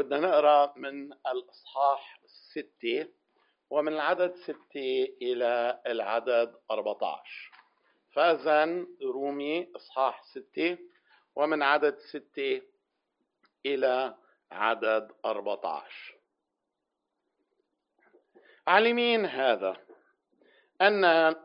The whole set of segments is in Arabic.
بدنا نقرأ من الإصحاح 6 ومن العدد 6 إلى العدد 14. فإذن رومي إصحاح 6 ومن عدد 6 إلى عدد 14. عالمين هذا أن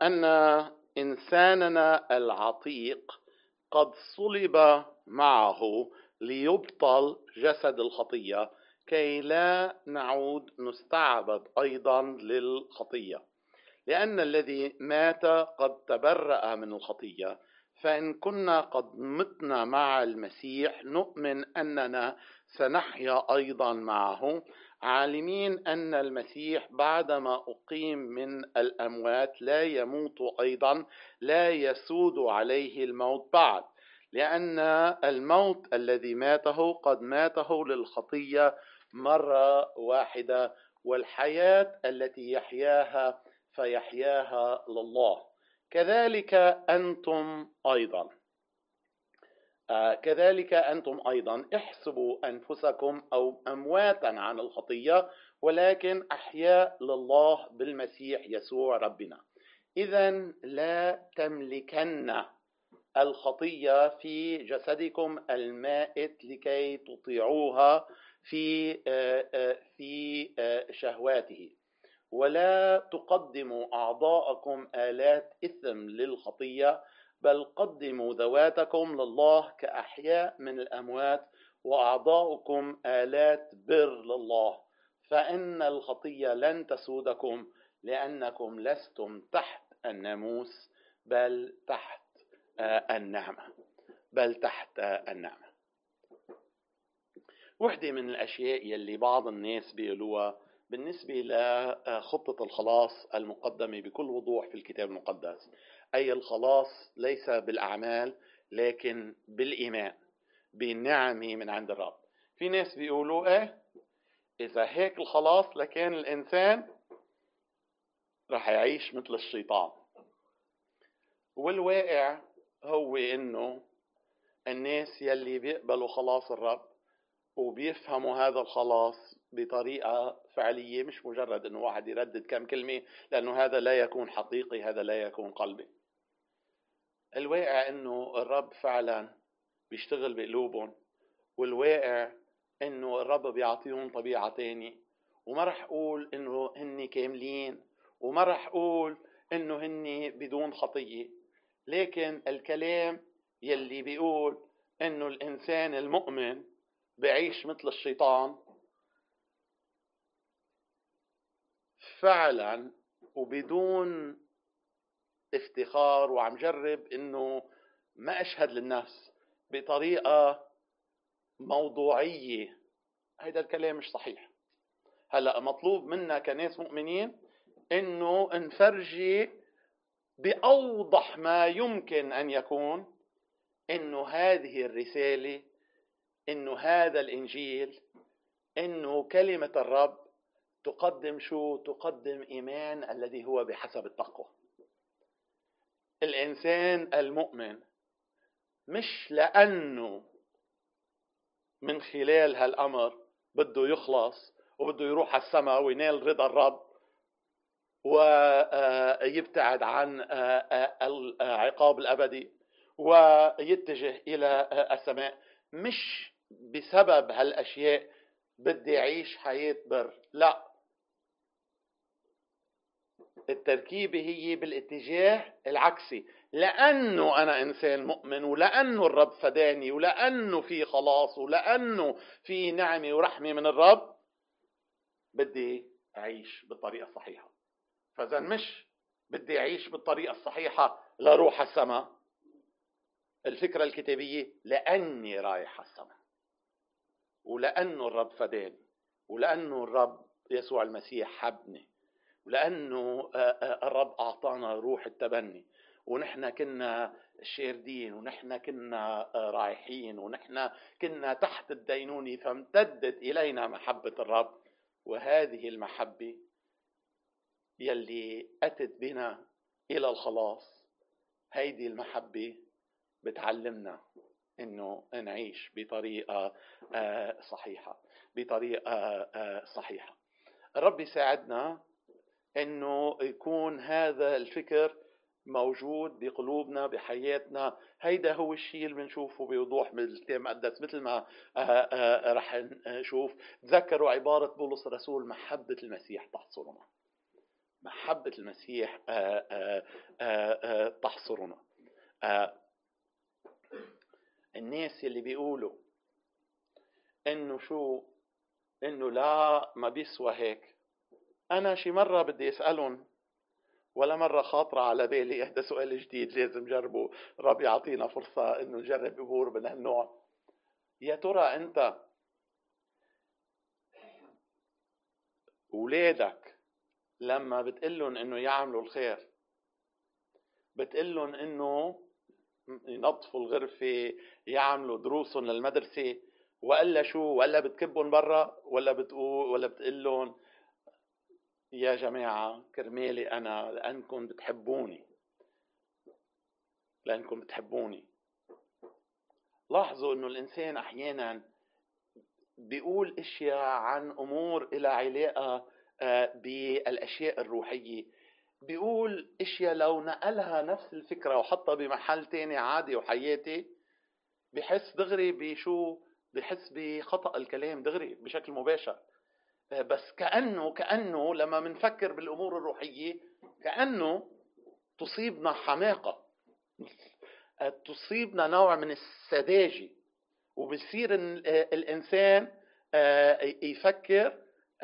إنساننا العتيق قد صلب معه ليبطل جسد الخطية كي لا نعود نستعبد أيضا للخطية، لأن الذي مات قد تبرأ من الخطية. فإن كنا قد متنا مع المسيح نؤمن أننا سنحيا أيضا معه، عالمين أن المسيح بعدما أقيم من الأموات لا يموت أيضا، لا يسود عليه الموت بعد، لأن الموت الذي ماته قد ماته للخطية مرة واحدة، والحياة التي يحياها فيحياها لله. كذلك أنتم أيضا احسبوا أنفسكم أو أمواتا عن الخطية، ولكن أحياء لله بالمسيح يسوع ربنا. إذن لا تملكن الخطية في جسدكم المائت لكي تطيعوها في شهواته، ولا تقدموا أعضاءكم آلات إثم للخطية، بل قدموا ذواتكم لله كأحياء من الأموات، وأعضاءكم آلات بر لله. فإن الخطية لن تسودكم، لأنكم لستم تحت الناموس بل تحت النعمة. وحدة من الأشياء يلي بعض الناس بيقولوها بالنسبة لخطة الخلاص المقدمة بكل وضوح في الكتاب المقدس، أي الخلاص ليس بالأعمال لكن بالإيمان، بالنعمة من عند الرب. في ناس بيقولوا إذا هيك الخلاص لكان الإنسان رح يعيش مثل الشيطان. والواقع هو إنه الناس يلي بيقبلوا خلاص الرب وبيفهموا هذا الخلاص بطريقة فعلية، مش مجرد إنه واحد يردد كم كلمة، لأنه هذا لا يكون حقيقي، هذا لا يكون قلبي. الواقع إنه الرب فعلا بيشتغل بقلوبهم، والواقع إنه الرب بيعطيهم طبيعة تاني. وما رح أقول إنه هني كاملين، وما رح أقول إنه هني بدون خطية، لكن الكلام يلي بيقول إنه الإنسان المؤمن بعيش مثل الشيطان فعلا وبدون افتخار، وعم جرب انه ما اشهد للنفس بطريقة موضوعية، هذا الكلام مش صحيح. هلأ مطلوب منا كناس مؤمنين انه نفرجي بأوضح ما يمكن ان يكون انه هذه الرسالة، انه هذا الانجيل، انه كلمة الرب تقدم شو؟ تقدم إيمان الذي هو بحسب التقوى. الإنسان المؤمن مش لأنه من خلال هالأمر بده يخلص وبده يروح على السماء وينال رضا الرب ويبتعد عن العقاب الأبدي ويتجه إلى السماء، مش بسبب هالأشياء بدي أعيش حياة بر. لا، التركيبة هي بالاتجاه العكسي. لأنه أنا إنسان مؤمن، ولأنه الرب فداني، ولأنه في خلاص، ولأنه في نعمة ورحمة من الرب، بدي أعيش بالطريقة الصحيحة. فإذا مش بدي أعيش بالطريقة الصحيحة لروح السماء، الفكرة الكتابية لأني رايح السماء، ولأنه الرب فداني، ولأنه الرب يسوع المسيح حبني، ولأنه الرب أعطانا روح التبني، ونحن كنا شاردين، ونحن كنا رايحين، ونحن كنا تحت الدينونة، فامتدت إلينا محبة الرب. وهذه المحبة يلي أتت بنا إلى الخلاص، هيدي المحبة بتعلمنا إنه نعيش بطريقة صحيحة. بطريقة صحيحة. الرب يساعدنا انه يكون هذا الفكر موجود بقلوبنا بحياتنا. هيدا هو الشيء اللي بنشوفه بوضوح بالكتاب المقدس، مثل ما رح نشوف. تذكروا عبارة بولس الرسول: محبة المسيح تحصرنا. محبة المسيح تحصرنا. الناس اللي بيقولوا انه لا ما بيسوى هيك، انا شي مرة بدي اسألهم، ولا مرة خاطرة على بالي هذا سؤال جديد لازم جربه. رب يعطينا فرصة انه نجرب امور من هالنوع. يا ترى انت اولادك لما بتقلن انه يعملوا الخير، بتقلن انه ينظفوا الغرفة، يعملوا دروسهم للمدرسة، ولا شو؟ ولا بتكبهم برا؟ ولا بتقلن يا جماعة كرمالي أنا لأنكم بتحبوني؟ لاحظوا أنه الإنسان أحيانا بيقول إشياء عن أمور إلى علاقة بالأشياء الروحية، بيقول إشياء لو نقلها نفس الفكرة وحطها بمحل تاني عادي وحياتي بحس دغري بحس بخطأ الكلام دغري بشكل مباشر. بس كأنه لما منفكر بالأمور الروحية كأنه تصيبنا حماقة، تصيبنا نوع من السذاجة، وبصير الإنسان يفكر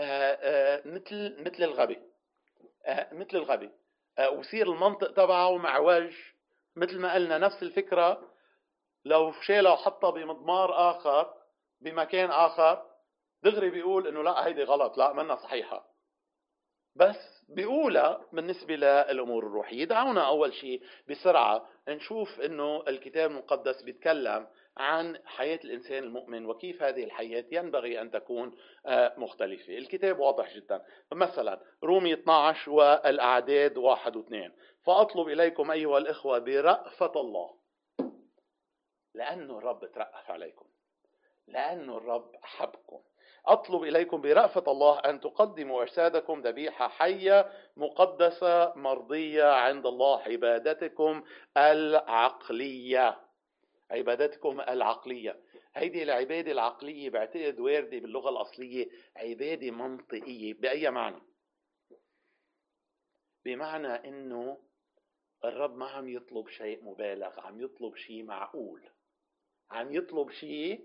مثل الغبي، ويصير المنطق تبعه معوج. مثل ما قلنا نفس الفكرة لو شالها وحطها بمضمار آخر بمكان آخر دغري بيقول إنه لا هيدي غلط، لا منا صحيحة، بس بيقولها بالنسبة للأمور الروحية. دعونا أول شيء بسرعة نشوف إنه الكتاب المقدس بيتكلم عن حياة الإنسان المؤمن وكيف هذه الحياة ينبغي أن تكون مختلفة. الكتاب واضح جدا. مثلا رومية 12 والأعداد 1 و2: فأطلب إليكم أيها الإخوة برأفة الله، لأنه الرب ترأف عليكم، لأنه الرب أحبكم. أطلب إليكم برأفة الله أن تقدموا أجسادكم ذبيحة حية مقدسة مرضية عند الله، عبادتكم العقلية. هيدي العبادة العقلية بعتقد واردة باللغة الأصلية عبادة منطقية. بأي معنى؟ بمعنى إنه الرب ما عم يطلب شيء مبالغ، عم يطلب شيء معقول، عم يطلب شيء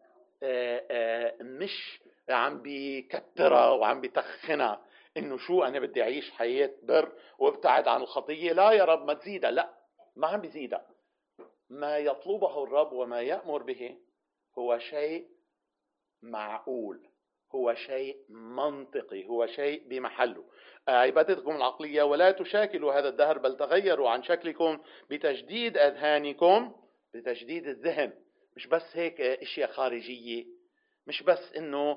مش عم بيكترها وعم بيتخنها انه شو انا بدي اعيش حياة بر وابتعد عن الخطية. لا يا رب ما تزيدها، لا ما عم بيزيدها. ما يطلبه الرب وما يأمر به هو شيء معقول، هو شيء منطقي، هو شيء بمحله. عبادتكم العقلية ولا تشاكلوا هذا الدهر بل تغيروا عن شكلكم بتجديد أذهانكم. بتجديد الذهن، مش بس هيك اشياء خارجية، مش بس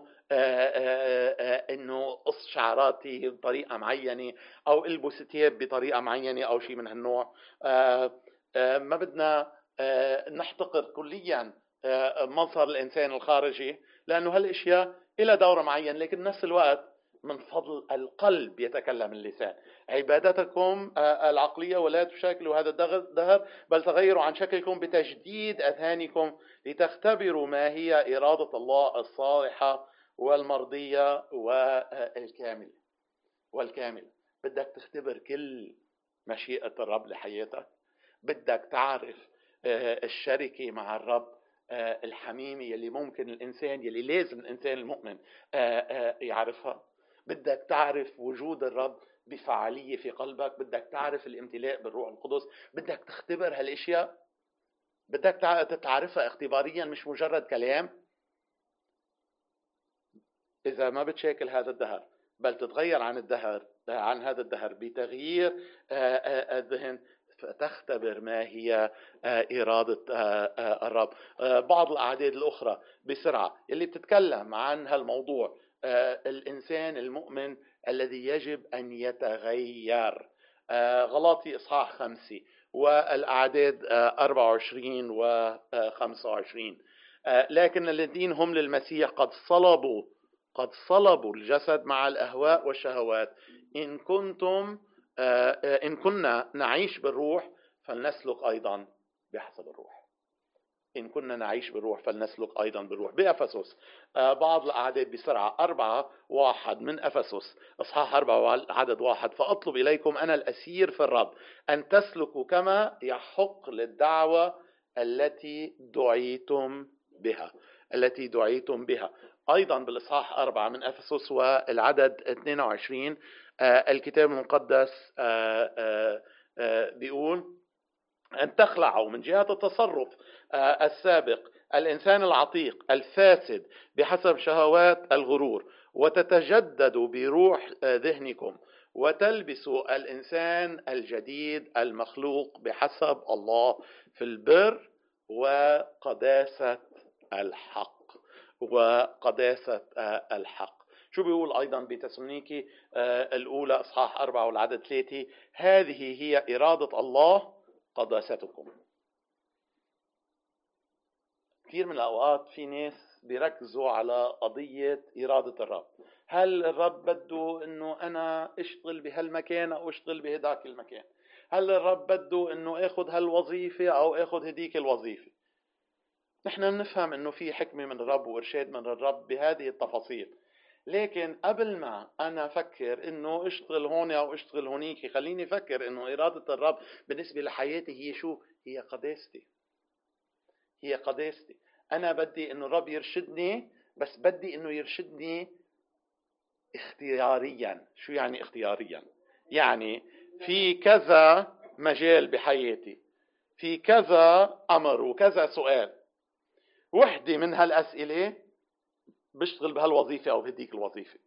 انه قص شعراتي بطريقة معينة او البس ثياب بطريقة معينة او شيء من هالنوع. ما بدنا نحتقر كليا مظهر الانسان الخارجي، لانه هالاشياء إلى دور معين، لكن نفس الوقت من فضل القلب يتكلم اللسان. عبادتكم العقلية ولا تشاكلوا هذا الدهر بل تغيروا عن شكلكم بتجديد أذهانكم لتختبروا ما هي إرادة الله الصالحة والمرضية والكاملة. بدك تختبر كل مشيئة الرب لحياتك، بدك تعرف الشركة مع الرب الحميمة يلي ممكن الإنسان يلي لازم الإنسان المؤمن يعرفها. بدك تعرف وجود الرب بفعالية في قلبك، بدك تعرف الامتلاء بالروح القدس، بدك تختبر هالاشياء، بدك تعرفها اختباريا مش مجرد كلام. إذا ما بتشاكل هذا الدهر بل تتغير عن هذا الدهر بتغيير الذهن، فتختبر ما هي إرادة الرب. بعض الأعداد الأخرى بسرعة اللي بتتكلم عن هالموضوع: الإنسان المؤمن الذي يجب أن يتغير. غلاطي إصحاح 5 والأعداد 24 و25: لكن الذين هم للمسيح قد صلبوا قد صلبوا الجسد مع الأهواء والشهوات. إن كنا نعيش بالروح فلنسلك أيضا بحسب الروح. إن كنا نعيش بالروح فلنسلك أيضا بالروح. بأفسس بعض الأعداد بسرعة 4:1 من أفسس إصحاح 4 عدد 1: فأطلب إليكم أنا الأسير في الرب أن تسلكوا كما يحق للدعوة التي دعيتم بها. أيضا بالإصحاح 4 من أفسس والعدد 22 الكتاب المقدس بيقول أن تخلعوا من جهة التصرف السابق الإنسان العتيق الفاسد بحسب شهوات الغرور، وتتجددوا بروح ذهنكم، وتلبسوا الإنسان الجديد المخلوق بحسب الله في البر وقداسة الحق. شو بيقول أيضا بتسالونيكي الأولى إصحاح 4 والعدد 3: هذه هي إرادة الله قداستكم. كثير من الأوقات في ناس بيركزوا على قضية إرادة الرب. هل الرب بده إنه أنا أشتغل بهالمكان أو أشتغل بهداك المكان؟ هل الرب بده إنه أخذ هالوظيفة أو أخذ هديك الوظيفة؟ نحن نفهم إنه في حكمة من الرب وإرشاد من الرب بهذه التفاصيل، لكن قبل ما أنا أفكر إنه أشتغل هون أو أشتغل هونيك، خليني أفكر إنه إرادة الرب بالنسبة لحياتي هي شو؟ هي قداستي. أنا بدي إنه الرب يرشدني، بس بدي إنه يرشدني اختياريا. شو يعني اختياريا؟ يعني في كذا مجال بحياتي، في كذا أمر وكذا سؤال، وحدة من هالأسئلة بشتغل بهالوظيفة أو بهديك الوظيفة.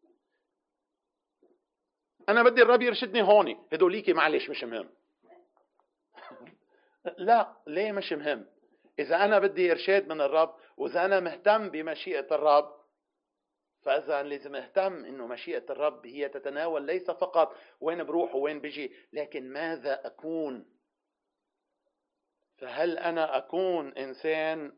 أنا بدي الرب يرشدني هوني، هدوليكي معلش مش مهم. لا، ليه مش مهم؟ إذا أنا بدي إرشاد من الرب وإذا أنا مهتم بمشيئة الرب، فإذا لازم أهتم إنه مشيئة الرب هي تتناول ليس فقط وين بروح وين بيجي، لكن ماذا أكون. فهل أنا أكون إنسان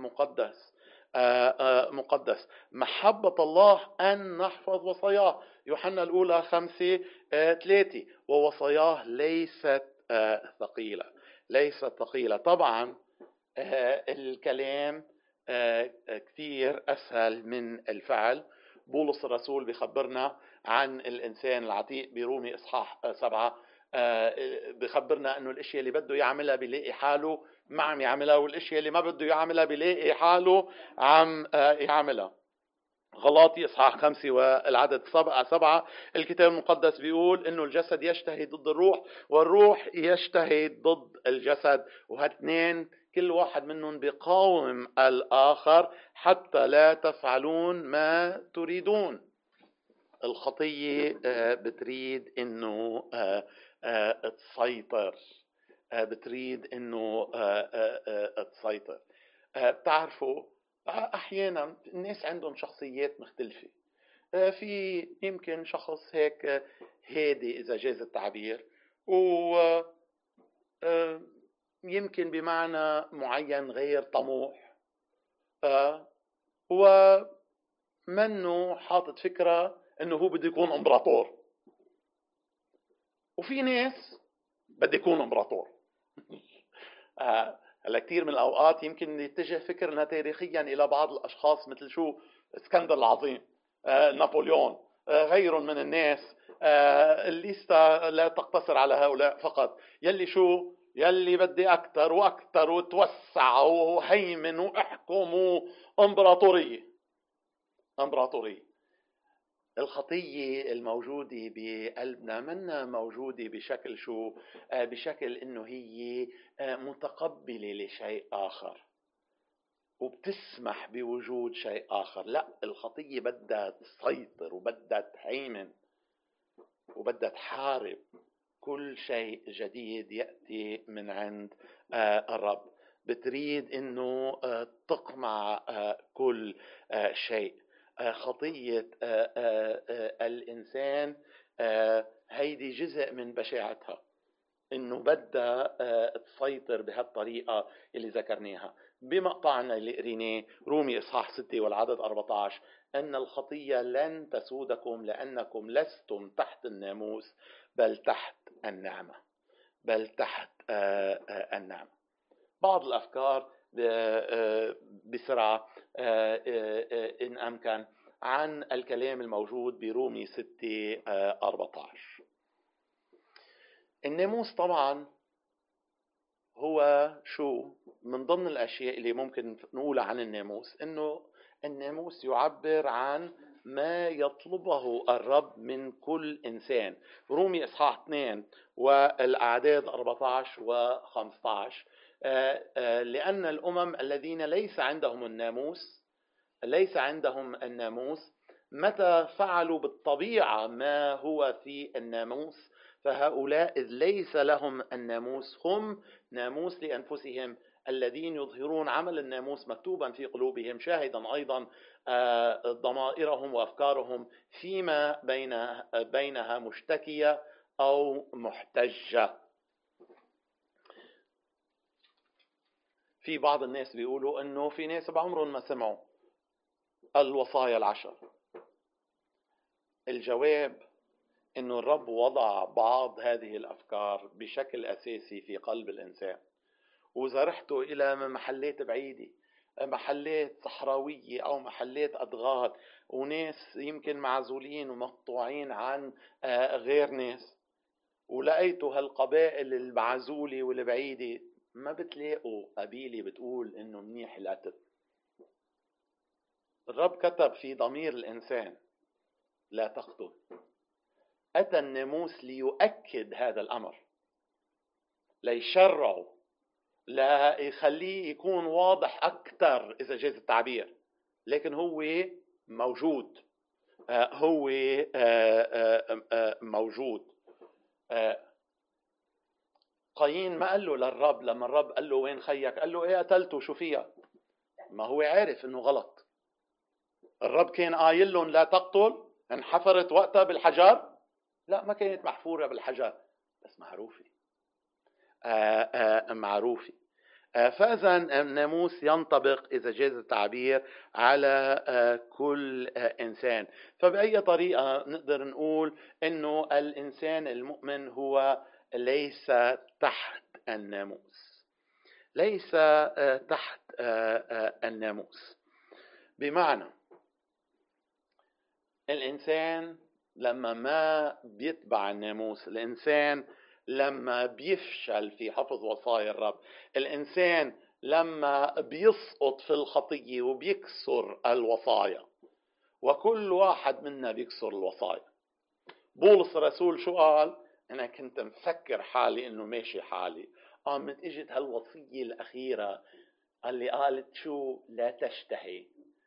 مقدس؟ محبة الله أن نحفظ وصاياه. يوحنا الأولى 5:3: ووصاياه ليست ثقيلة. طبعا الكلام كثير أسهل من الفعل. بولس الرسول بيخبرنا عن الإنسان العتيق برومي إصحاح 7، بيخبرنا أنه الاشياء اللي بده يعملها بيلاقي حاله ما عم يعملها، والاشياء اللي ما بده يعملها بيلاقي حاله عم يعملها. غلاطي إصحاح 5 والعدد 7 الكتاب المقدس بيقول إنه الجسد يشتهي ضد الروح والروح يشتهي ضد الجسد، وهالاثنين كل واحد منهم بيقاوم الآخر حتى لا تفعلون ما تريدون. الخطية بتريد إنه تسيطر، بتريد إنه تسيطر. بتعرفوا أحيانا الناس عندهم شخصيات مختلفة. في يمكن شخص هيك هادي إذا جاز التعبير، ويمكن بمعنى معين غير طموح، ومنه حاطط فكرة إنه هو بده يكون إمبراطور. وفي ناس بده يكون إمبراطور. هلا كثير من الأوقات يمكن يتجه فكرنا تاريخيا إلى بعض الأشخاص مثل شو؟ اسكندر العظيم، نابليون، غيرهم من الناس. الليستة لا تقتصر على هؤلاء فقط. يلي بدي أكتر وأكتر وتوسع وهيمن وأحكم وإمبراطورية. الخطية الموجودة بقلبنا منا موجودة بشكل شو؟ بشكل إنه هي متقبلة لشيء آخر وبتسمح بوجود شيء آخر. لا، الخطية بدها تسيطر وبدها تهيمن وبدها تحارب كل شيء جديد يأتي من عند الرب. بتريد إنه تقمع كل شيء. خطية الإنسان هيدي جزء من بشاعتها. انه بدها تسيطر بهالطريقة اللي ذكرناها بمقطعنا اللي قريناه رومي اصحاح 6 والعدد 14، ان الخطية لن تسودكم لانكم لستم تحت الناموس بل تحت النعمة. بل تحت النعمة. بعض الافكار بسرعة ان امكن عن الكلام الموجود برومي 6:14. الناموس طبعا هو شو من ضمن الأشياء اللي ممكن نقولها عن الناموس، إنه الناموس يعبر عن ما يطلبه الرب من كل إنسان. رومي إصحاح 2 والأعداد 14 و15، لأن الأمم الذين ليس عندهم الناموس متى فعلوا بالطبيعة ما هو في الناموس، فهؤلاء إذ ليس لهم الناموس هم ناموس لأنفسهم، الذين يظهرون عمل الناموس مكتوبا في قلوبهم، شاهدا أيضا ضمائرهم وأفكارهم فيما بينها مشتكية أو محتجة. في بعض الناس بيقولوا أنه في ناس بعمرهم ما سمعوا الوصايا 10. الجواب أنه الرب وضع بعض هذه الأفكار بشكل أساسي في قلب الإنسان، وإذا رحتوا إلى محلات بعيدة، محلات صحراوية أو محلات أدغال، وناس يمكن معزولين ومقطوعين عن غير ناس، ولقيتوا هالقبائل المعزولة والبعيدة، ما بتلاقوا قبيلة بتقول إنه منيح القتل. الرب كتب في ضمير الإنسان لا تقتل. أتى الناموس ليؤكد هذا الأمر، ليشرعه، لا يخليه يكون واضح أكثر إذا جاز التعبير، لكن هو موجود. موجود. قايين ما قال له للرب لما الرب قال له وين خيك، قال له ايه قتلته شو فيها؟ ما هو عارف انه غلط. الرب كان قايل لهم لا تقتل، انحفرت وقتها بالحجر؟ لا، ما كانت محفورة بالحجر، بس معروفة. معروفة. فإذا الناموس ينطبق إذا جاز التعبير على كل إنسان. فبأي طريقة نقدر نقول إنه الإنسان المؤمن هو ليس تحت الناموس، ليس تحت الناموس. بمعنى الإنسان لما ما بيتبع الناموس، الإنسان لما بيفشل في حفظ وصايا الرب، الإنسان لما بيسقط في الخطية وبيكسر الوصايا، وكل واحد منا بيكسر الوصايا. بولس الرسول شو قال؟ أنا كنت مفكر حالي إنه ماشي حالي، قامت إجت هالوصية الأخيرة اللي قالت شو؟ لا تشتهي.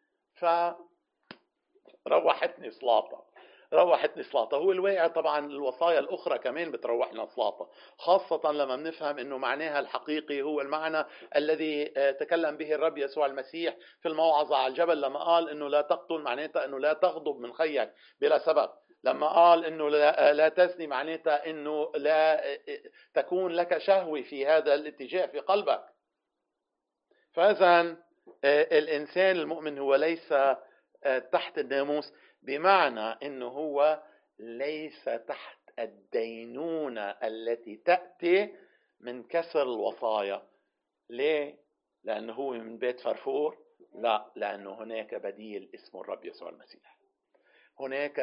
روحتني صلاطة. هو الواقع طبعا الوصايا الأخرى كمان بتروحنا صلاطة، خاصة لما بنفهم أنه معناها الحقيقي هو المعنى الذي تكلم به الرب يسوع المسيح في الموعظة على الجبل، لما قال أنه لا تقتل معناتها أنه لا تغضب من خيك بلا سبب، لما قال أنه لا تزني معناتها أنه لا تكون لك شهوة في هذا الاتجاه في قلبك. فإذا الإنسان المؤمن هو ليس تحت الناموس، بمعنى أنه هو ليس تحت الدينونة التي تأتي من كسر الوصايا. ليه؟ لأنه هو من بيت فرفور؟ لا، لأنه هناك بديل اسمه الرب يسوع المسيح. هناك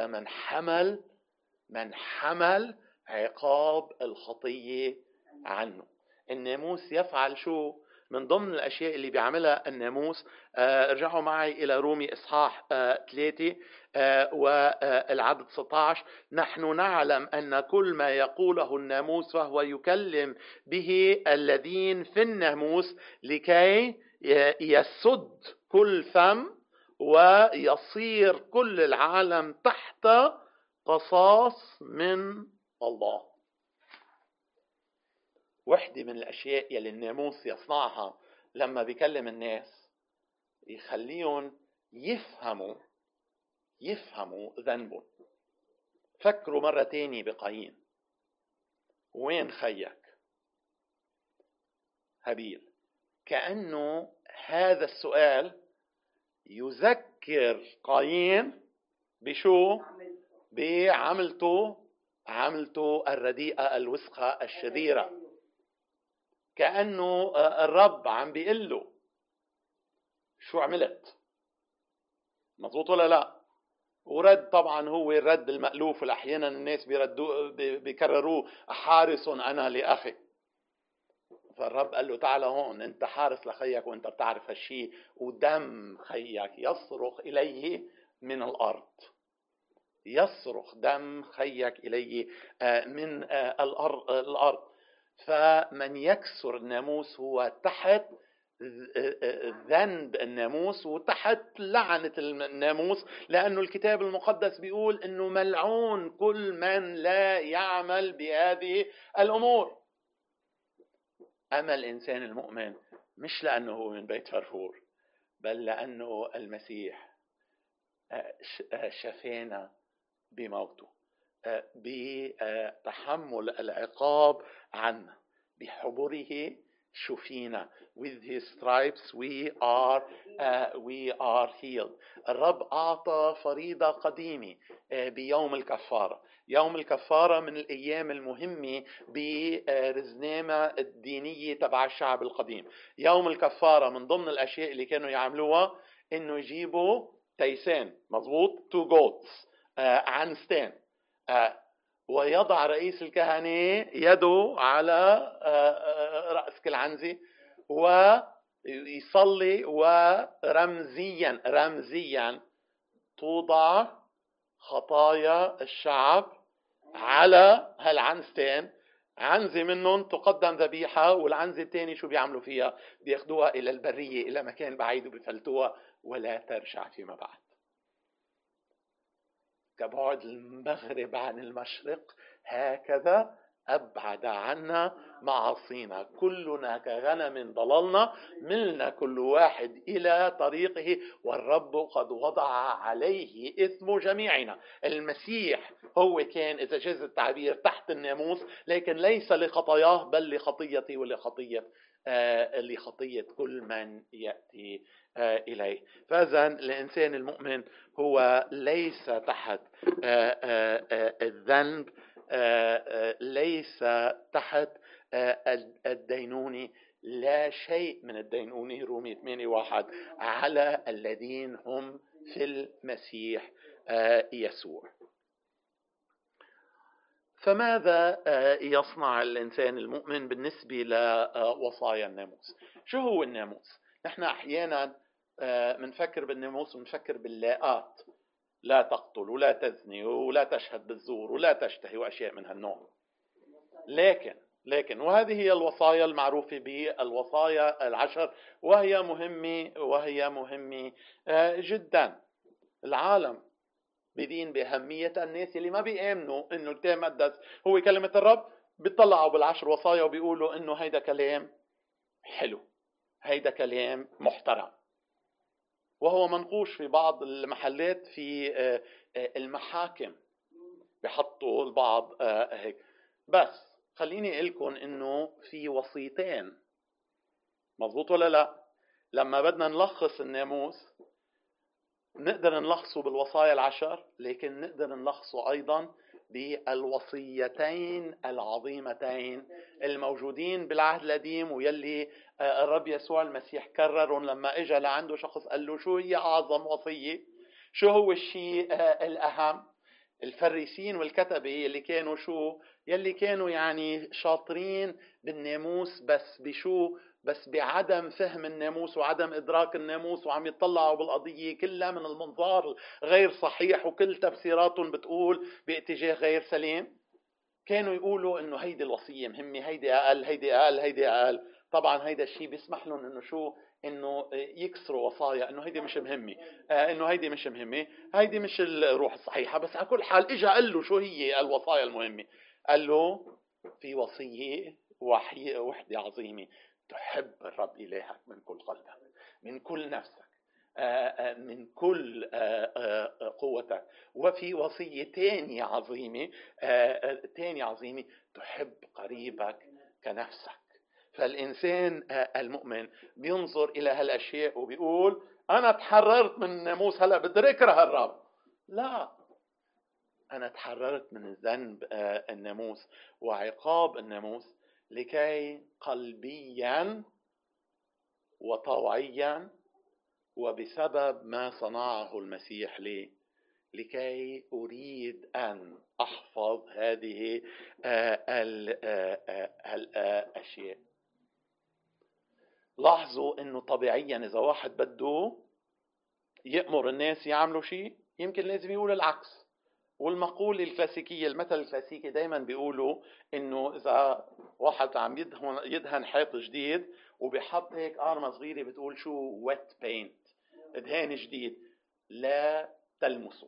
من حمل عقاب الخطية عنه. الناموس يفعل شو؟ من ضمن الأشياء اللي بيعملها الناموس، ارجعوا معي إلى رومي إصحاح 3 والعدد 16. نحن نعلم أن كل ما يقوله الناموس فهو يكلم به الذين في الناموس، لكي يسد كل فم ويصير كل العالم تحت قصاص من الله. واحدة من الأشياء يلي الناموس يصنعها لما بيكلم الناس، يخليهم يفهموا ذنبهم. فكروا مرة تاني بقايين، وين خيك؟ هابيل. كأنه هذا السؤال يذكر قايين بشو؟ عملته الرديئة الوسخة الشريرة. كأنه الرب عم بيقول له شو عملت؟ مظبوط ولا لا؟ ورد طبعا هو الرد المألوف، والأحيانا الناس بيكرروه حارس أنا لأخي. فالرب قال له تعال هون، انت حارس لخيك وانت بتعرف هالشي، ودم خيك يصرخ إليه من الأرض. يصرخ دم خيك إليه من الأرض. فمن يكسر الناموس هو تحت ذنب الناموس وتحت لعنة الناموس، لأنه الكتاب المقدس بيقول إنه ملعون كل من لا يعمل بهذه الأمور. أما الإنسان المؤمن مش لأنه هو من بيت فرفور، بل لأنه المسيح شفينا بموته، بتحمل العقاب عنا، بحبره شفينا. with his stripes we are healed. الرب أعطى فريضة قديمة بيوم الكفارة. يوم الكفارة من الأيام المهمة برزنامة الدينية تبع الشعب القديم. يوم الكفارة من ضمن الأشياء اللي كانوا يعملوها إنه يجيبوا تيسان، مظبوط، 2 goats عنستين، ويضع رئيس الكهنة يده على رأس كل عنزة ويصلي، ورمزيا توضع خطايا الشعب على هالعنستين. عنزة منهم تقدم ذبيحة، والعنزة الثانية شو بيعملوا فيها؟ بياخدوها إلى البرية، إلى مكان بعيد، وبيفلتوها ولا ترجع فيما بعد. كبعد المغرب عن المشرق هكذا أبعد عنا معاصينا. كلنا كغنم ضللنا، ملنا كل واحد إلى طريقه، والرب قد وضع عليه إثم جميعنا. المسيح هو كان، إذا جاز التعبير، تحت الناموس، لكن ليس لخطاياه بل لخطيتي ولخطية كل من يأتي إليه. فإذا الإنسان المؤمن هو ليس تحت الذنب، ليس تحت الدينونة، لا شيء من الدينونة. رومية 8:1 على الذين هم في المسيح يسوع. فماذا يصنع الإنسان المؤمن بالنسبة لوصايا الناموس؟ شو هو الناموس؟ نحن أحيانا منفكر بالناموس ونفكر باللاءات: لا تقتل، ولا تزني، ولا تشهد بالزور، ولا تشتهي، وأشياء من هالنوع. لكن وهذه هي الوصايا المعروفة بالوصايا العشر، وهي مهمة جدا. العالم بدين بأهمية. الناس اللي ما بيآمنوا إنه الكتاب المقدس هو كلمة الرب بيطلعوا بالعشر وصايا وبيقولوا إنه هيدا كلام حلو، هيدا كلام محترم، وهو منقوش في بعض المحلات في المحاكم بحطوا البعض هيك. بس خليني أقولكم إنه في وصيتين، مظبوط ولا لا؟ لما بدنا نلخص الناموس نقدر نلخصه بالوصايا العشر، لكن نقدر نلخصه أيضا بالوصيتين العظيمتين الموجودين بالعهد القديم، ويلي الرب يسوع المسيح كررهم لما اجى لعنده شخص قال له شو هي أعظم وصية؟ شو هو الشيء الأهم؟ الفريسين والكتبة يلي كانوا يعني شاطرين بالناموس، بس بعدم فهم الناموس وعدم إدراك الناموس، وعم يطلعوا بالقضية كلها من المنظار غير صحيح، وكل تفسيراتهم بتقول باتجاه غير سليم. كانوا يقولوا إنه هيدي الوصية مهمة، هيدي أقل، هيدي أقل، هيدي أقل. طبعا هيدا الشيء بيسمح لهم إنه يكسروا وصايا، إنه هيدي مش مهمة، إنه هيدي مش مهمة، هيدي مش الروح الصحيحة. بس على كل حال إجا قال له شو هي الوصايا المهمة. قال له في وصية وحدة عظيمة: تحب الرب إلهك من كل قلبك، من كل نفسك، من كل قوتك. وفي وصية تانية عظيمة، تحب قريبك كنفسك. فالإنسان المؤمن بينظر إلى هالأشياء وبيقول أنا تحررت من الناموس، هلأ بدي أكره الرب. لا، أنا تحررت من ذنب الناموس وعقاب الناموس لكي قلبيا وطوعيا وبسبب ما صنعه المسيح لي، لكي أريد أن أحفظ هذه الأشياء. لاحظوا أنه طبيعيا إذا واحد بده يأمر الناس يعملوا شيء يمكن لازم يقول العكس. والمقولة الكلاسيكية، المثل الكلاسيكي دايما بيقولوا انه اذا واحد عم يدهن حيط جديد وبيحط هيك قارمة صغيرة بتقول شو wet paint، دهان جديد، لا تلمسه،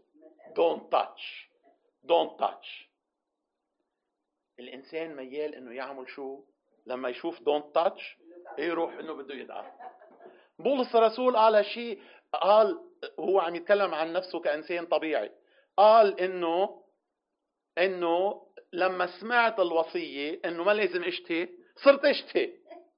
don't touch. الانسان ميال انه يعمل شو لما يشوف don't touch؟ يروح انه بده يدعى. بولس الرسول قال شيء، قال هو عم يتكلم عن نفسه كإنسان طبيعي، قال انه لما سمعت الوصية انه ما لازم اشتهي صرت اشتهي.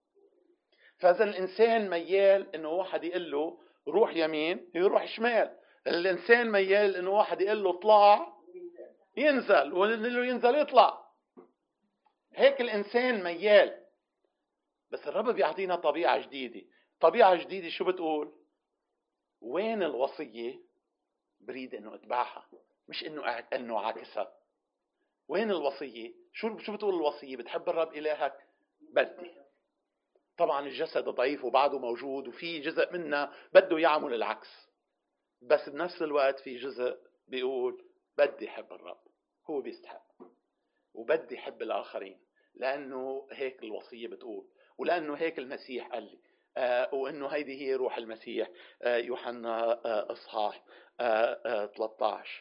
فاذا الانسان ميال انه واحد يقول له روح يمين يروح شمال، الانسان ميال انه واحد يقول له اطلع ينزل، ويقول له ينزل يطلع. هيك الانسان ميال. بس الرب بيعطينا طبيعة جديدة. طبيعة جديدة شو بتقول؟ وين الوصية بريد انه اتبعها، مش انه عاكسها. وين الوصية؟ شو بتقول الوصية؟ بتحب الرب إلهك؟ بدي. طبعا الجسد ضعيف وبعده موجود، وفي جزء منا بده يعمل العكس، بس بنفس الوقت في جزء بيقول بدي حب الرب، هو بيستحق، وبدي حب الآخرين لأنه هيك الوصية بتقول، ولأنه هيك المسيح قال لي، وأنه هيدي هي روح المسيح. يوحنا إصحاح 13.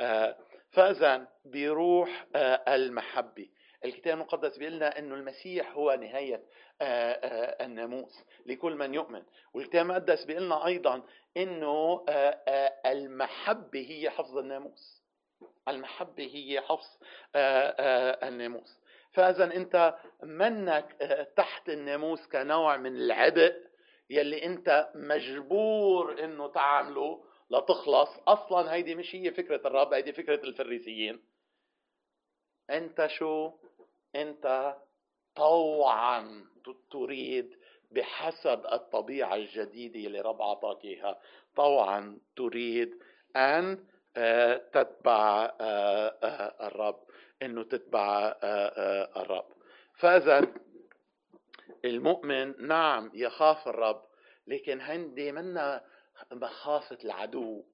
فإذا بروح المحبة الكتاب المقدس بيقولنا أنه المسيح هو نهاية الناموس لكل من يؤمن. والكتاب المقدس بيقولنا أيضا أنه المحبة هي حفظ الناموس. المحبة هي حفظ الناموس. فإذا أنت منك تحت الناموس كنوع من العبء يلي أنت مجبور أنه تعمله لتخلص. أصلا هيدي مش هي فكرة الرب، هيدي فكرة الفريسيين. أنت شو؟ أنت طوعا تريد بحسب الطبيعة الجديدة اللي رب عطاك إياها، طوعا تريد أن تتبع الرب، انه تتبع الرب. فاذا المؤمن نعم يخاف الرب، لكن عندي منا مخافة العدو.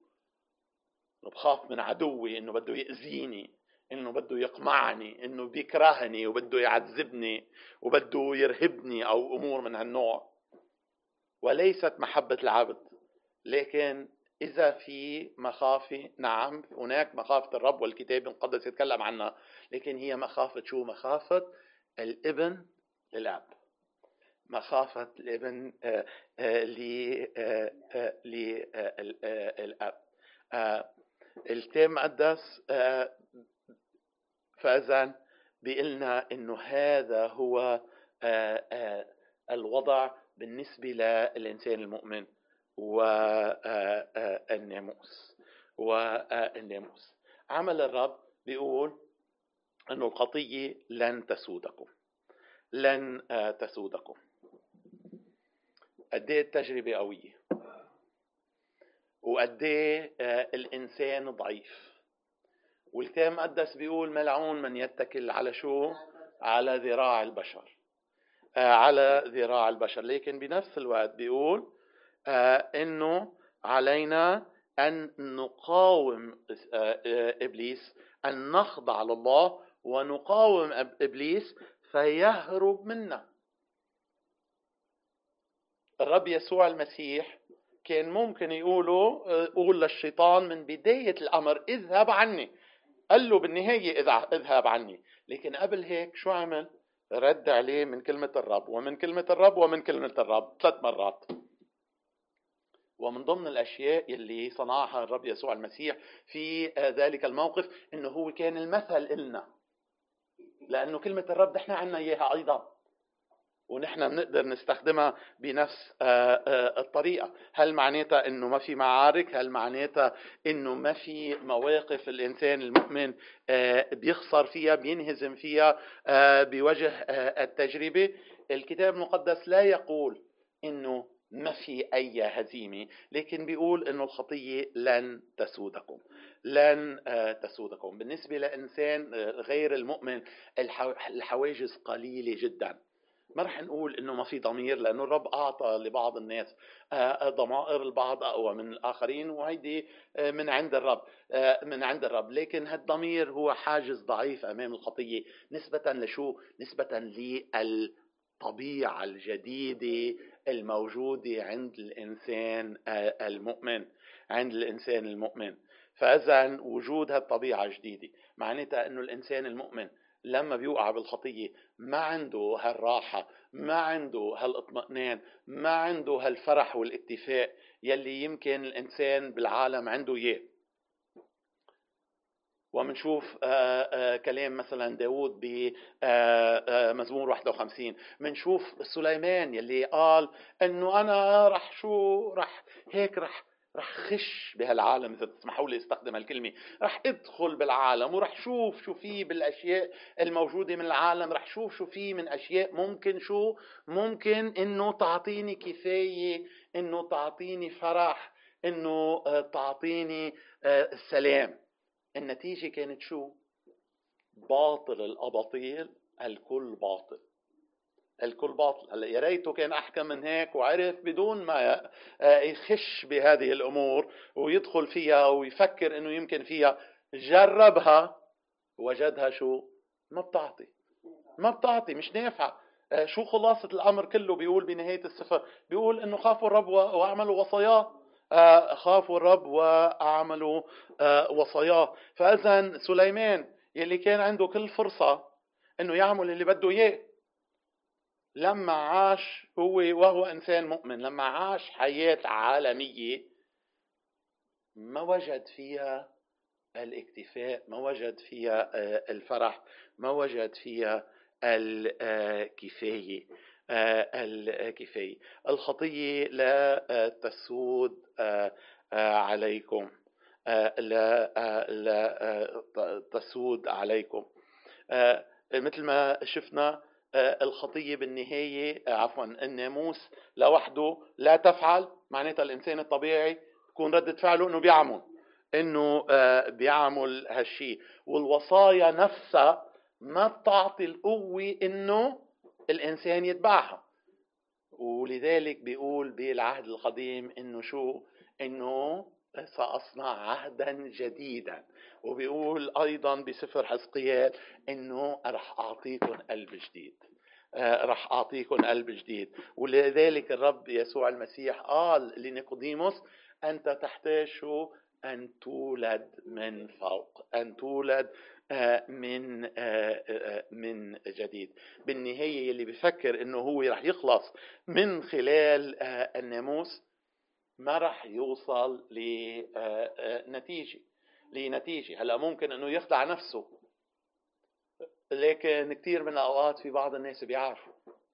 بخاف من عدوي انه بده يأذيني، انه بده يقمعني، انه بيكرهني وبده يعذبني وبده يرهبني او امور من هالنوع. وليست محبة العبد. لكن إذا في مخافة، نعم هناك مخافة الرب والكتاب المقدس يتكلم عنها، لكن هي مخافة شو؟ مخافة الابن للأب، مخافة الابن للأب. الكتاب المقدس فإذا بيقلنا إنه هذا هو الوضع بالنسبة للإنسان المؤمن والناموس. عمل الرب بيقول أنه الخطية لن تسودكم. قديه التجربة قوية، وقديه الإنسان ضعيف. والكتاب المقدس بيقول ملعون من يتكل على شو؟ على ذراع البشر، على ذراع البشر. لكن بنفس الوقت بيقول انه علينا ان نقاوم ابليس، ان نخضع لله ونقاوم ابليس فيهرب منا. الرب يسوع المسيح كان ممكن قول للشيطان من بداية الامر اذهب عني، قال له بالنهاية اذهب عني. لكن قبل هيك شو عمل؟ رد عليه من كلمة الرب ومن كلمة الرب ومن كلمة الرب 3 مرات. ومن ضمن الأشياء اللي صنعها الرب يسوع المسيح في ذلك الموقف إنه هو كان المثل إلنا، لأنه كلمة الرب نحن عنا إياها أيضا. ونحن بنقدر نستخدمها بنفس الطريقة. هل معناتها انه ما في معارك؟ هل معناتها انه ما في مواقف الانسان المؤمن بيخسر فيها، بينهزم فيها بوجه التجربة؟ الكتاب المقدس لا يقول انه ما في اي هزيمة، لكن بيقول انه الخطية لن تسودكم، لن تسودكم. بالنسبة لإنسان غير المؤمن الحواجز قليلة جدا. ما رح نقول انه ما في ضمير، لانه الرب اعطى لبعض الناس ضمائر، البعض اقوى من الاخرين، وهيدي من عند الرب، من عند الرب. لكن هالضمير هو حاجز ضعيف امام الخطيه، نسبه لشو؟ نسبه للطبيعه الجديده الموجوده عند الانسان المؤمن، عند الانسان المؤمن. فاذا وجود هالطبيعه الجديده معناتها انه الانسان المؤمن لما بيوقع بالخطية ما عنده هالراحة، ما عنده هالاطمئنان، ما عنده هالفرح والاتفاق يلي يمكن الإنسان بالعالم عنده إياه. ومنشوف كلام مثلا داود بمزمور 51، منشوف سليمان يلي قال انه انا رح خش بهالعالم، اذا تسمحوا لي استخدم هالكلمه، رح ادخل بالعالم ورح شوف شو فيه بالاشياء الموجوده من العالم، رح شوف شو فيه من اشياء ممكن انه تعطيني كفايه، انه تعطيني فرح، انه تعطيني سلام. النتيجة كانت شو؟ باطل الأباطيل الكل باطل، الكل باطل. هلا يا ريته كان أحكم من هيك وعرف بدون ما يخش بهذه الأمور ويدخل فيها ويفكر إنه يمكن فيها، جربها وجدها شو؟ ما بتعطي، مش نافعة. شو خلاصة الأمر كله؟ بيقول بنهاية السفر، بيقول إنه خافوا الرب وأعملوا وصاياه، خافوا الرب وأعملوا وصاياه. فإذا سليمان يلي كان عنده كل فرصة إنه يعمل اللي بده إياه، لما عاش هو وهو إنسان مؤمن، لما عاش حياة عالمية ما وجد فيها الاكتفاء، ما وجد فيها الفرح، ما وجد فيها الكفاية. الخطية لا تسود عليكم، لا تسود عليكم. مثل ما شفنا الخطية بالنهاية، الناموس لوحده لا تفعل، معناتها الإنسان الطبيعي يكون ردة فعله إنه بيعمل هالشيء، والوصايا نفسها ما بتعطي القوة إنه الإنسان يتبعها. ولذلك بيقول بالعهد القديم إنه شو؟ إنه سأصنع عهدا جديدا. وبيقول أيضا بسفر حزقيال إنه رح أعطيكم قلب جديد، رح أعطيكم قلب جديد. ولذلك الرب يسوع المسيح قال لنيقوديموس أنت تحتاج شو؟ أن تولد من فوق، أن تولد من جديد. بالنهاية اللي بيفكر انه هو رح يخلص من خلال الناموس ما رح يوصل لنتيجة. هلا ممكن انه يخدع نفسه، لكن كتير من الاوقات في بعض الناس بيعرفوا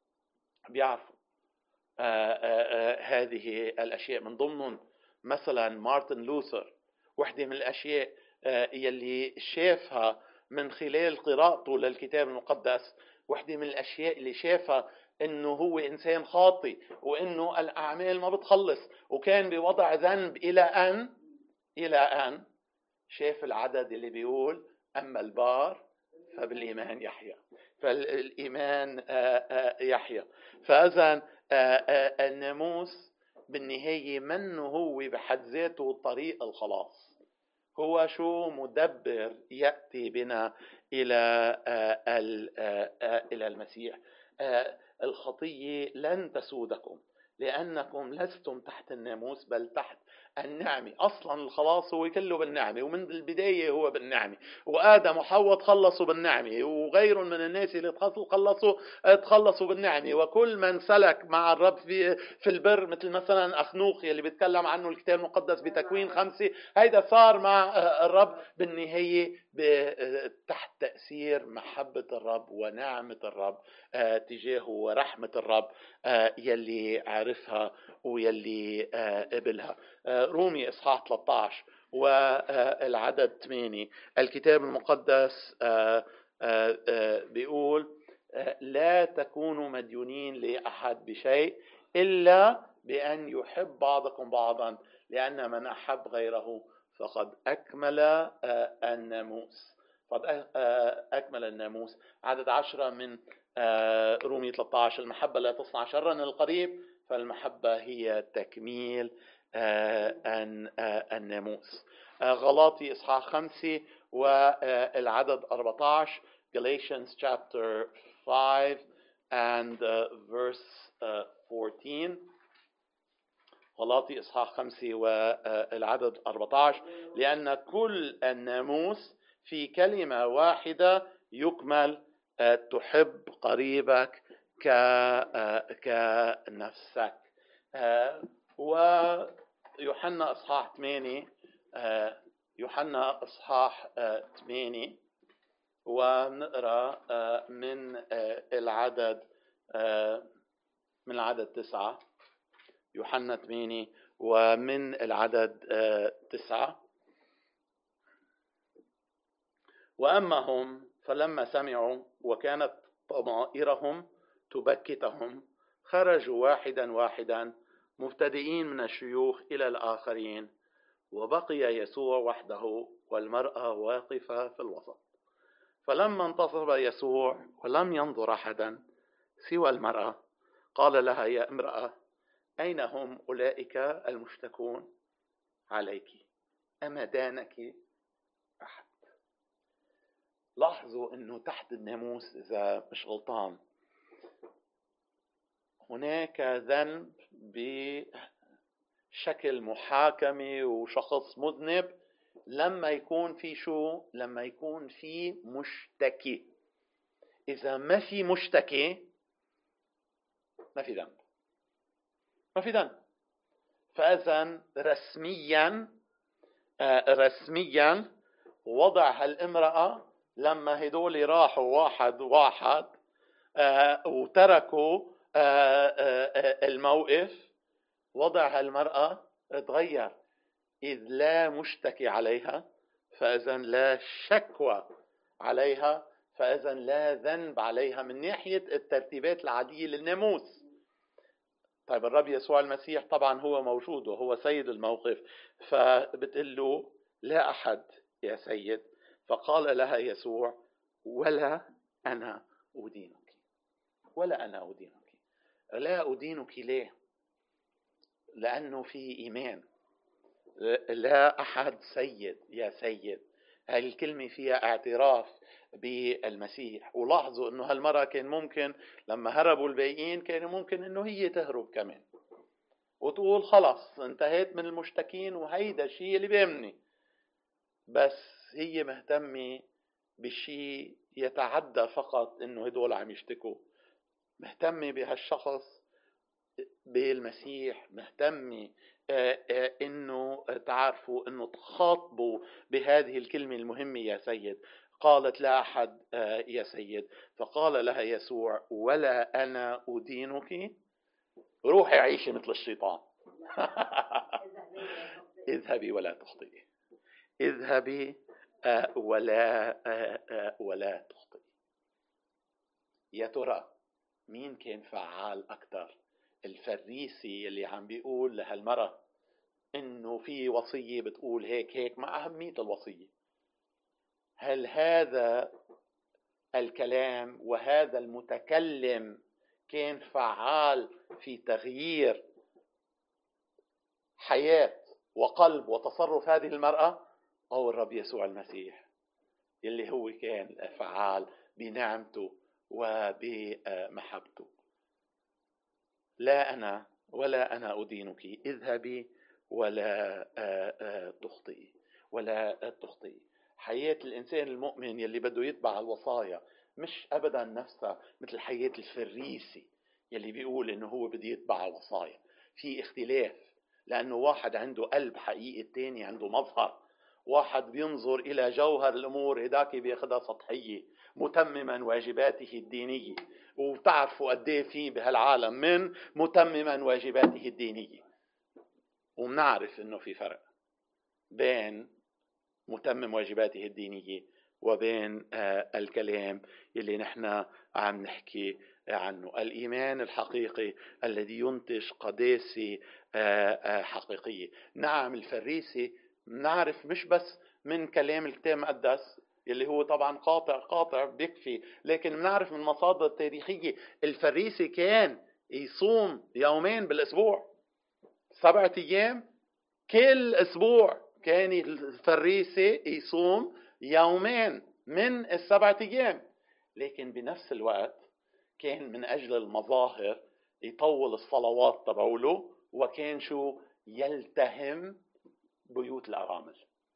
هذه الاشياء. من ضمنهم مثلا مارتن لوثر، واحدة من الاشياء يلي شافها من خلال قراءته للكتاب المقدس، واحدة من الاشياء اللي شافها انه هو انسان خاطئ، وانه الاعمال ما بتخلص، وكان بوضع ذنب الى ان شاف العدد اللي بيقول اما البار فبالايمان يحيى، فالايمان يحيى. فاذا الناموس بالنهاية منه هو بحد ذاته طريق الخلاص، هو شو؟ مدبر يأتي بنا إلى المسيح. الخطية لن تسودكم لأنكم لستم تحت الناموس بل تحت النعمة. أصلا الخلاص هو كله بالنعمة، ومن البداية هو بالنعمة، وآدم وحواء تخلصوا بالنعمة، وغير من الناس اللي تخلصوا بالنعمة. وكل من سلك مع الرب في البر، مثل مثلا أخنوخ اللي بيتكلم عنه الكتاب المقدس بتكوين 5، هيدا صار مع الرب بالنهاية تحت تأثير محبة الرب ونعمة الرب تجاهه، ورحمة الرب يلي عرفها ويلي قبلها. رومي إصحاح 13 والعدد 8، الكتاب المقدس بيقول: لا تكونوا مديونين لأحد بشيء إلا بأن يحب بعضكم بعضا، لأن من أحب غيره فقد أكمل الناموس. أكمل الناموس. عدد 10 من رومي 13: المحبة لا تصنع شرا للقريب، فالمحبة هي تكميل الناموس. غلاطي إصحاح 5 والعدد 14، Galatians chapter 5 and verse 14. غلاطي إصحاح 5 والعدد 14: لأن كل الناموس في كلمة واحدة يكمل: تحب قريبك كنفسك. ويوحنا إصحاح 8، يوحنا إصحاح 8، ونقرأ من العدد 9. يوحنا 8 ومن العدد 9: وأما هم فلما سمعوا وكانت ضمائرهم تبكتهم، خرجوا واحدا واحدا مبتدئين من الشيوخ إلى الآخرين، وبقي يسوع وحده والمرأة واقفة في الوسط. فلما انتصب يسوع ولم ينظر أحدا سوى المرأة، قال لها: يا امرأة، أين هم أولئك المشتكون عليك؟ أما دانك أحد؟ لاحظوا أنه تحت الناموس، إذا مش غلطان، هناك ذنب بشكل محاكمة وشخص مذنب لما يكون في مشتكي. إذا ما في مشتكي ما في ذنب. فإذن رسميا وضع هالامرأة لما هدول راحوا واحد وتركوا الموقف، وضع هالمرأة تغير. إذ لا مشتكي عليها فإذن لا شكوى عليها، فإذن لا ذنب عليها من ناحية الترتيبات العادية للناموس. طيب الرب يسوع المسيح طبعا هو موجود وهو سيد الموقف، فبتقول له: لا أحد يا سيد. فقال لها يسوع: ولا أنا أدينك. لا أدينك. ليه؟ لأنه في إيمان. لا أحد سيد يا سيد. هذه الكلمة فيها اعتراف بالمسيح. ولاحظوا أنه هالمرة كان ممكن لما هربوا الباقيين كان ممكن أنه هي تهرب كمان وتقول: خلاص انتهيت من المشتكين وهيدا الشيء اللي بيهمني. بس هي مهتمة بشيء يتعدى فقط أنه هدول عم يشتكوا، مهتمة بهالشخص بالمسيح، مهتمة انه تعرفوا انه تخاطبوا بهذه الكلمة المهمة يا سيد. قالت: لا أحد يا سيد. فقال لها يسوع: ولا أنا أدينك. روحي عيشي مثل الشيطان. اذهبي ولا تخطئي. اذهبي ولا تخطئي. يا ترى مين كان فعال أكتر؟ الفريسي اللي عم بيقول لهالمرة إنه في وصية بتقول هيك مع أهمية الوصية؟ هل هذا الكلام وهذا المتكلم كان فعال في تغيير حياة وقلب وتصرف هذه المرأة، أو الرب يسوع المسيح اللي هو كان فعال بنعمته وبمحبته؟ لا أنا ولا أنا أدينك. اذهبي ولا تخطئي ولا تخطئي. حياة الإنسان المؤمن يلي بده يتبع الوصايا مش أبدا نفسها مثل حياة الفريسي يلي بيقول إنه هو بده يتبع الوصايا. في اختلاف، لأنه واحد عنده قلب حقيقي، التاني عنده مظهر. واحد بينظر إلى جوهر الأمور، هداك بياخدها سطحية، متمما واجباته الدينية. وبتعرفوا قديه في بهالعالم من متمما واجباته الدينية. ومنعرف إنه في فرق بين متمم واجباته الدينية وبين الكلام اللي نحن عم نحكي عنه، الإيمان الحقيقي الذي ينتج قداسة حقيقية. نعم، الفريسي نعرف مش بس من كلام الكتاب المقدس اللي هو طبعا قاطع بيكفي، لكن نعرف من مصادر تاريخية الفريسي كان يصوم يومين بالأسبوع، 7 أيام كل أسبوع. كان الفريسي يصوم يومين من ال7 أيام، لكن بنفس الوقت كان من أجل المظاهر يطول الصلوات تبعوله، وكان شو يلتهم بيوت الأرامل.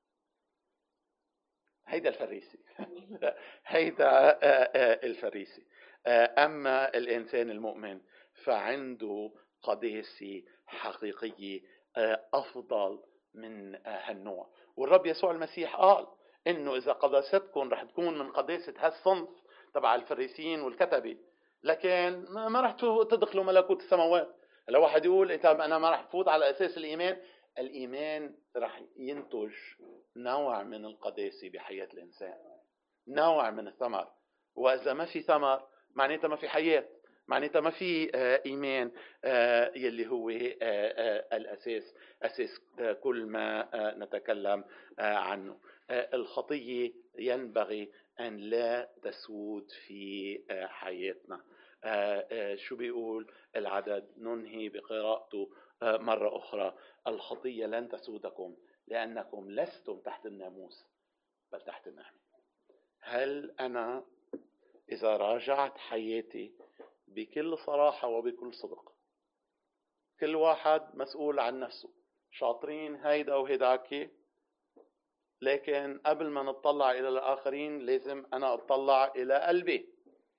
هيدا الفريسي هيدا الفريسي. أما الإنسان المؤمن فعنده قداسة حقيقية أفضل من هالنوع. والرب يسوع المسيح قال إنه إذا قداستكم رح تكون من قداسة هالصنف تبع الفريسيين والكتبة، لكن ما رح تدخلوا ملكوت السماوات. لو واحد يقول أنا ما رح فوت على أساس الإيمان رح ينتج نوع من القداسة بحياة الإنسان، نوع من الثمر. وإذا ما في ثمر معناتها ما في حياة، معناتها ما في إيمان يلي هو الأساس، أساس كل ما نتكلم عنه. الخطية ينبغي أن لا تسود في حياتنا. شو بيقول العدد؟ ننهي بقراءته مرة أخرى. الخطية لن تسودكم لأنكم لستم تحت الناموس بل تحت النعمة. هل أنا إذا راجعت حياتي بكل صراحة وبكل صدق، كل واحد مسؤول عن نفسه، شاطرين هيدا وهداكي، لكن قبل ما نطلع إلى الآخرين لازم أنا أطلع إلى قلبي.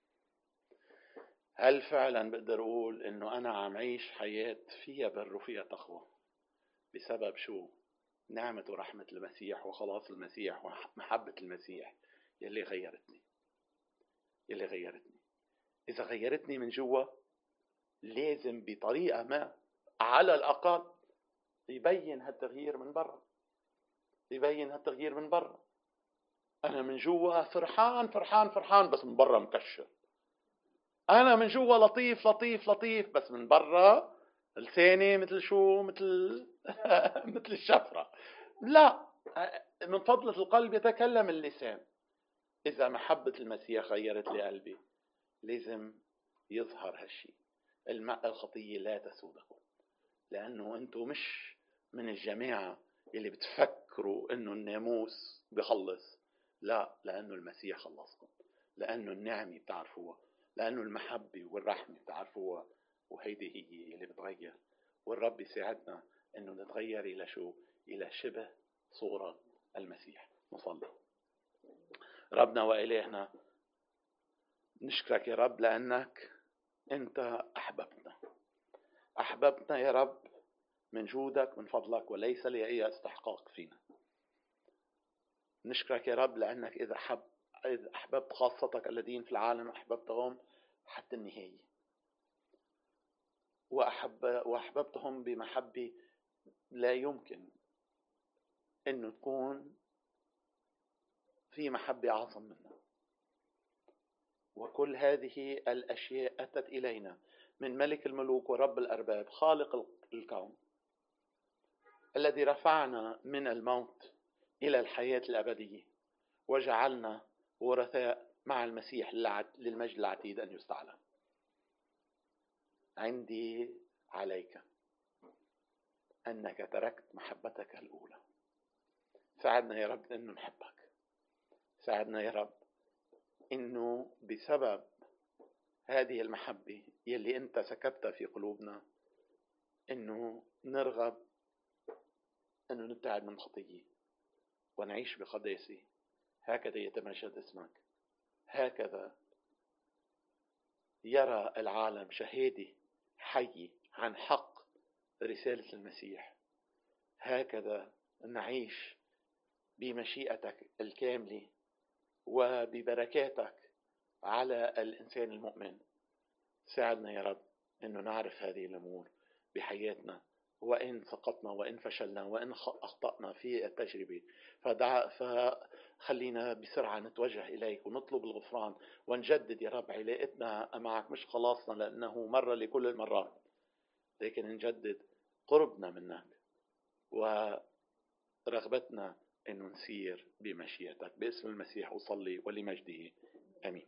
هل فعلا بقدر أقول إنه أنا عم عيش حياة فيها بر وفيها تقوى بسبب شو؟ نعمة ورحمة المسيح وخلاص المسيح ومحبة المسيح يلي غيرتني. إذا غيرتني من جوا لازم بطريقة ما على الأقل يبين هالتغيير من برا. أنا من جوا فرحان بس من برا مكشر. أنا من جوا لطيف بس من برا لساني مثل شو؟ مثل مثل الشفرة. لا، من فضلة القلب يتكلم اللسان. إذا محبة المسيح غيرت لي قلبي لازم يظهر هالشيء. الخطية لا تسودكم لأنه أنتم مش من الجماعة اللي بتفكروا أنه الناموس بخلص. لا، لأنه المسيح خلصكم، لأنه النعمة بتعرفوها، لأنه المحبة والرحمة بتعرفوها، وهيدي هي اللي بتغير. والرب يساعدنا أنه نتغير إلى شو؟ إلى شبه صورة المسيح. نصلي. ربنا وإلهنا، نشكرك يا رب لأنك أنت أحببتنا يا رب من جودك من فضلك، وليس لي أي استحقاق فينا. نشكرك يا رب لأنك إذا أحببت خاصتك الذين في العالم أحببتهم حتى النهاية، وأحببتهم بمحبة لا يمكن أنه تكون في محبة أعظم منها. وكل هذه الأشياء أتت إلينا من ملك الملوك ورب الأرباب خالق الكون، الذي رفعنا من الموت إلى الحياة الأبدية وجعلنا ورثاء مع المسيح للمجد العتيد أن يستعلن. عندي عليك أنك تركت محبتك الأولى. ساعدنا يا رب أنه نحبك. ساعدنا يا رب أنه بسبب هذه المحبة يلي أنت سكبتها في قلوبنا أنه نرغب أنه نبتعد من خطية ونعيش بقداسة. هكذا يتمجد اسمك، هكذا يرى العالم شهادة حية عن حق رسالة المسيح. هكذا نعيش بمشيئتك الكاملة وببركاتك على الإنسان المؤمن. ساعدنا يا رب أنه نعرف هذه الأمور بحياتنا، وإن سقطنا وإن فشلنا وإن أخطأنا في التجربة فخلينا بسرعة نتوجه إليك ونطلب الغفران ونجدد يا رب علاقتنا معك، مش خلاصنا لأنه مرة لكل المرات، لكن نجدد قربنا منك ورغبتنا أنه نسير بمشيئتك. باسم المسيح أصلي ولمجده، آمين.